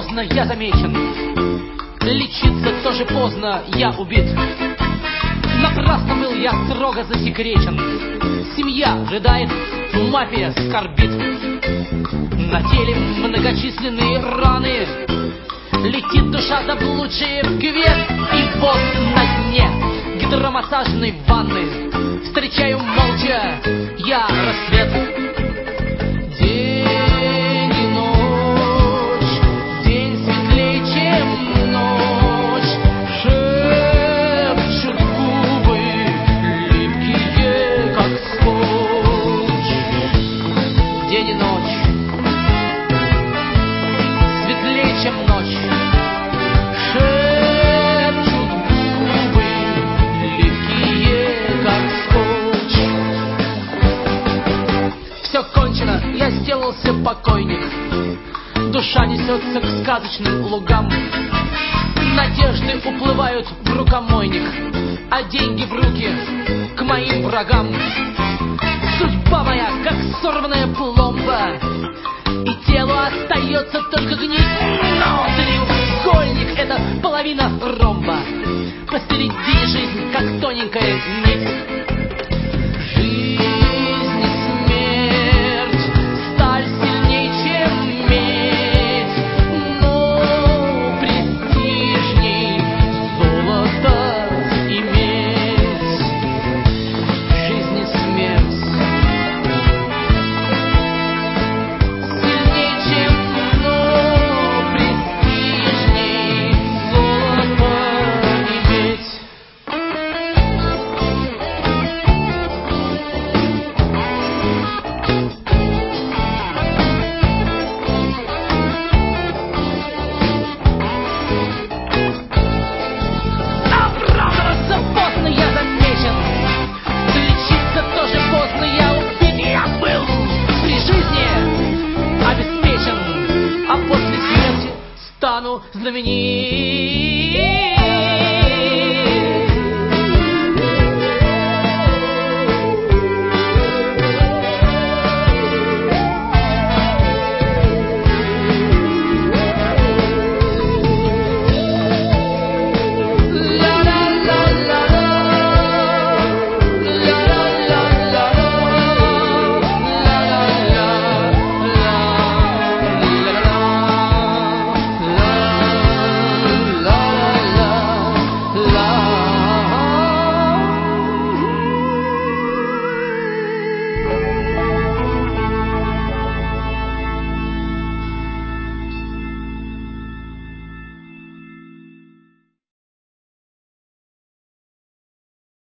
поздно, я замечен. Лечиться тоже поздно, я убит. Напрасно был я строго засекречен. Семья ожидает, мафия скорбит. На теле многочисленные раны. Летит душа заблудшая в кювет. И вот на дне гидромассажной ванны встречаю молча я рассвет. День и ночь, день светлее, чем ночь. Шепчут губы, липкие, как скотч. День и ночь, светлее, чем ночь. Шепчут губы, липкие, как скотч. Все кончено, я сделался покойник. Душа несется к сказочным лугам. Надежды уплывают в рукомойник, а деньги в руки к моим врагам. Судьба моя, как сорванная пломба, и телу остается только гнить. Но треугольник — это половина ромба. Посередине жизнь, как тоненькая нить. Жизнь и смерть, сталь сильней, чем медь, но престижней золото иметь. Жизнь и смерть сильней, чем, но престижней золото иметь. Оправдываться поздно, я замечен. Лечиться тоже поздно, я убит. Я был при жизни обеспечен, а после смерти стану знаменит.